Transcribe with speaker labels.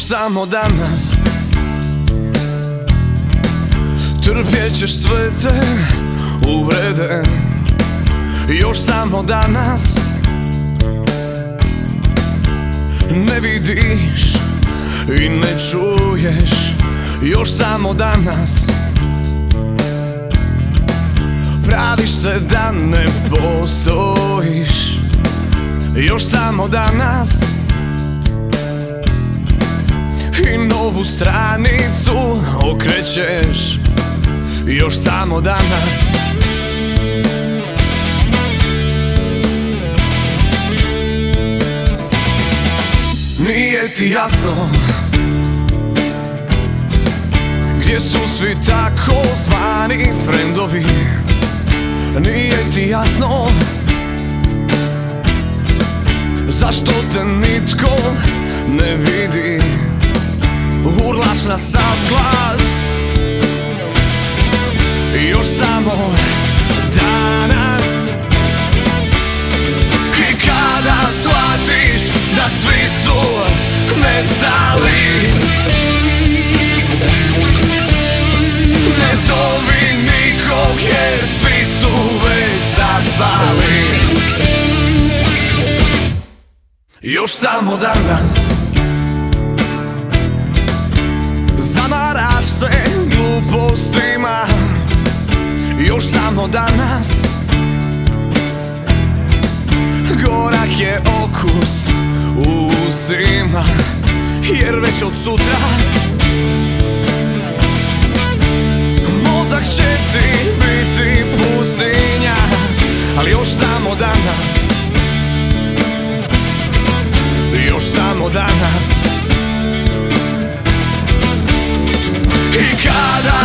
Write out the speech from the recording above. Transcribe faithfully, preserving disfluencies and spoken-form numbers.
Speaker 1: samo danas trpjet ćeš sve te uvrede. Još samo danas ne vidiš i ne čuješ. Još samo danas praviš se da ne postojiš. Još samo danas i novu stranicu okrećeš. Još samo danas nije ti jasno gdje su svi tako zvani frendovi. Nije ti jasno zašto te nitko ne vidi. Urlaš na sav glas. Još samo danas i kada shvatiš da svi su nestali, ne zovi nikog jer svi su već zaspali. Još samo danas zamaraš se glupostima. Još samo danas gorak je okus u ustima. Jer već od sutra mozak će ti biti pustinja. Ali još samo danas, još samo danas i kada